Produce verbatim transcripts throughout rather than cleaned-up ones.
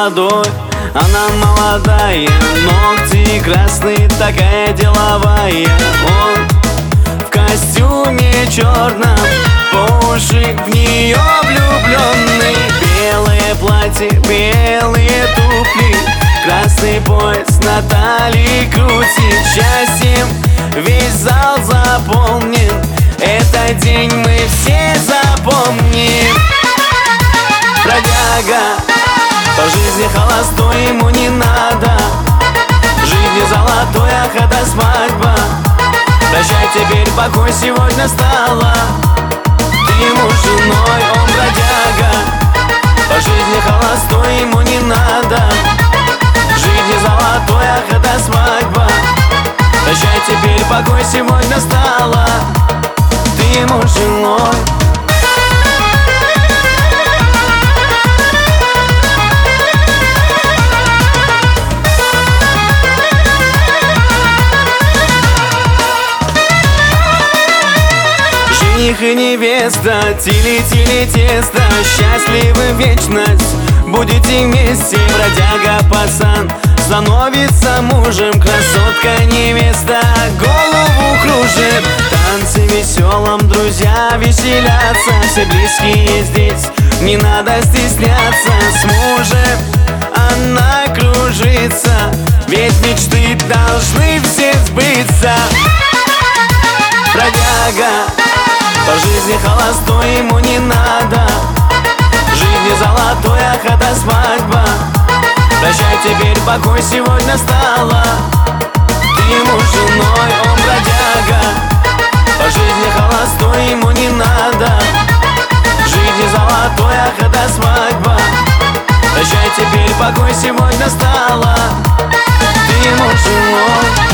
молодой, она молодая, ногти красные, такая деловая. Он в костюме черном, по уши в нее влюбленный. Белое платье, белые туфли, красный пояс на талии крутит. Счастьем весь зал заполнен, этот день мы все запомним. Бродяга по жизни холостой, ему не надо. Жизнь золотой, ах, это свадьба. Прощай, теперь покой сегодня стала. Ты ему женой, он бродяга. По жизни холостой, ему не надо. Жизнь золотой, ах, это свадьба. Прощай, теперь покой сегодня стала. Ты ему женой. Жених и невеста, тили-тили тесто, счастливы вечность, будете вместе. Бродяга пацан становится мужем, красотка невеста голову кружит. Танцы веселым, друзья веселятся, все близкие здесь, не надо стесняться. С мужем она кружится, ведь мечты должны все сбыться. Бродяга по жизни холостой, ему не надо. Жизни золотой, ах, это свадьба. Прощай, теперь покой сегодня стала. Ты ему женой, он бродяга. По жизни холостой, ему не надо. Жизни золотой, ах, это свадьба. Прощай, теперь покой сегодня стала. Ты ему женой.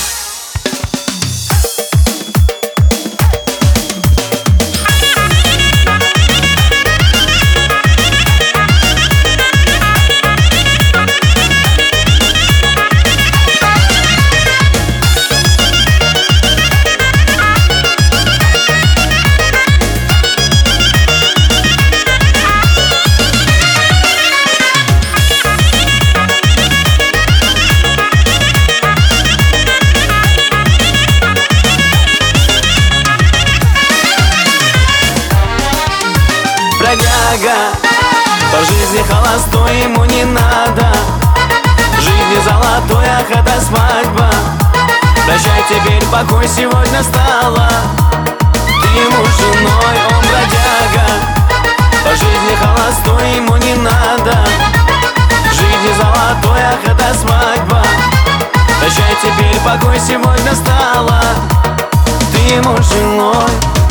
Бродяга по жизни холостой, ему не надо. Жизни золотой, ах, это свадьба. Прощай, теперь покой сегодня стала. Ты ему женой, он бродяга. По жизни холостой, ему не надо. Жизни золотой, ах, это свадьба. Прощай, теперь покой сегодня стала. Ты ему женой.